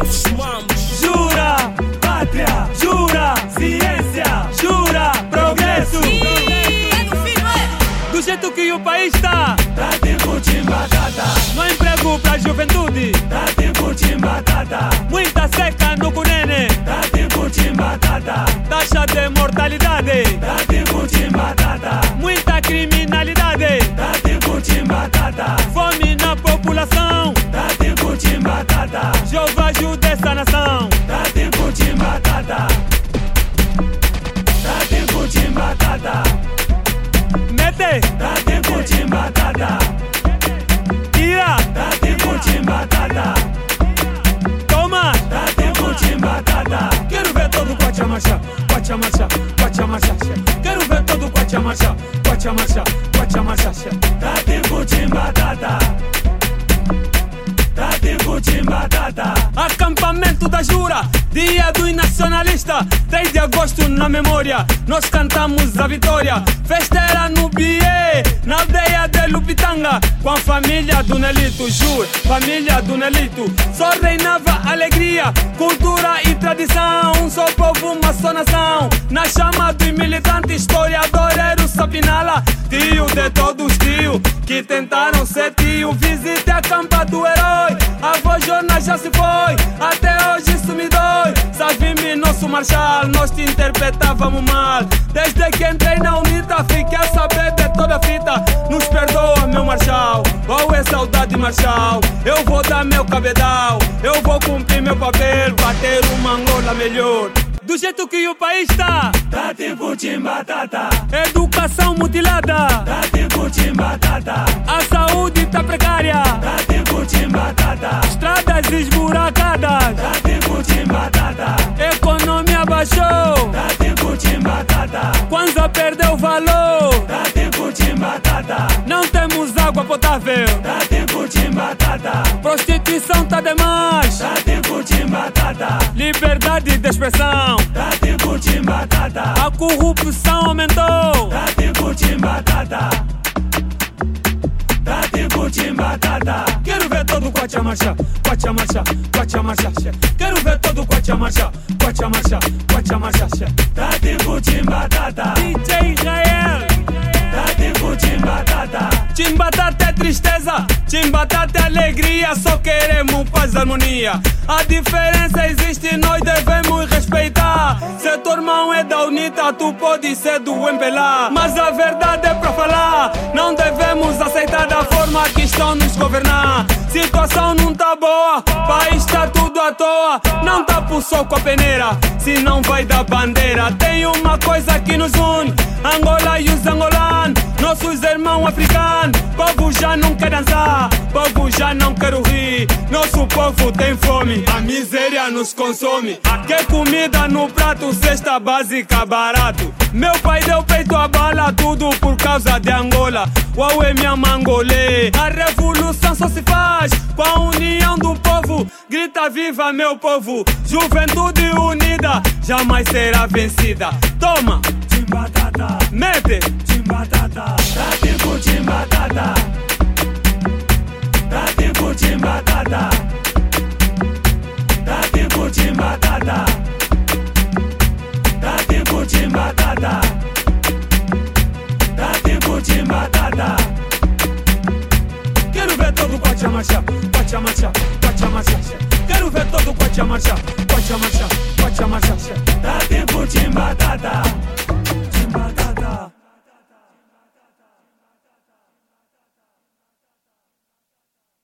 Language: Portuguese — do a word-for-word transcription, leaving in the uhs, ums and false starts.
novos mamos. Jura, pátria, jura, ciência, jura, progresso. Do jeito que o país está, tá tempo de batata. No emprego pra juventude, tá tempo de batata. Muita seca no cunene, tá tempo de batata. Taxa de mortalidade, tá tempo de batata. Muita criminalidade, tá tempo de batata. Fome na população, tá tempo de batata. Jeová ajuda essa nação, tá tempo de batata. Tá tempo de batata. Mete, tá tempo de batata. Tira, tá tempo de batata. Toma, tá tempo de batata. Quero ver todo quacha marcha, quacha marcha, quacha marcha. Quero ver todo quacha marcha, quacha marcha, quacha marcha. Tá tempo de batata. Tá tempo de batata. Acampamento da Jura, dia dos nacionalistas, três de agosto na memória, nós cantamos a vitória. Festa era no Bié, na aldeia de Lupitanga, com a família do Nelito, Jura, família do Nelito. Só reinava alegria, cultura e tradição, um só povo, uma só nação. Na chama dos militantes, historiador era o Sapinala, tio de todos tio, que tentaram ser tio. Visite a campa do herói, a voz jornal já se foi, até hoje isso me dói. Sabe-me, nosso marchal, nós te interpretávamos mal. Desde que entrei na UNITA, fiquei a saber de toda a fita. Nos perdoa, meu marchal, qual é saudade, marchal? Eu vou dar meu cabedal, eu vou cumprir meu papel, bater uma Angola melhor. Do jeito que o país está, tá tempo de batata. Educação mutilada, tá tempo de batata. A saúde tá precária, tá tempo de batata. Estradas esburacadas, tá tempo de batata. Economia baixou, tá tempo de batata. Kwanza perdeu valor, tá tempo de batata. Não temos água potável, tá tempo de batata. Prostituição tá demais, tá tempo de batata. Liberdade de expressão, tá tempo de batata. A corrupção aumentou, tá tempo de batata. Tá tempo de batata. Quero ver todo quacha marcha, quacha marcha, quacha marcha. Quero ver todo quacha marcha, quacha marcha, quacha marcha. Tá tempo de batata. D J Israel, tá tempo de batata. Timbatata é tristeza, Timbatata é alegria, só queremos paz e harmonia. A diferença existe, nós devemos respeitar. Se teu irmão é da UNITA, tu pode ser do M P L A. Mas a verdade é pra falar, não devemos aceitar da forma que estão nos governar. Situação não tá boa, país tá tudo à toa. Não tá por sol com a peneira, se não vai dar bandeira. Tem uma coisa que nos une, Angola e os angolanos, nossos irmãos africanos. Povo já não quer dançar, povo já não quer rir. Nosso povo tem fome, a miséria nos consome. Quer comida no prato, cesta básica barato. Meu pai deu peito a bala, tudo por causa de Angola. Uau é minha mangolê, a revolução só se faz com a união do povo. Grita viva meu povo, juventude unida jamais será vencida. Toma, Timbatata, mete, Timbatata. Tá tempo de batata. Tá tempo de batata. Tá tempo de batata. Tá tempo de batata. Tá tempo de batata. Quero ver todo quacha marcha, quacha marcha, quacha marcha. Quero ver todo quacha marcha, quacha marcha, quacha marcha. Tá tempo de batata.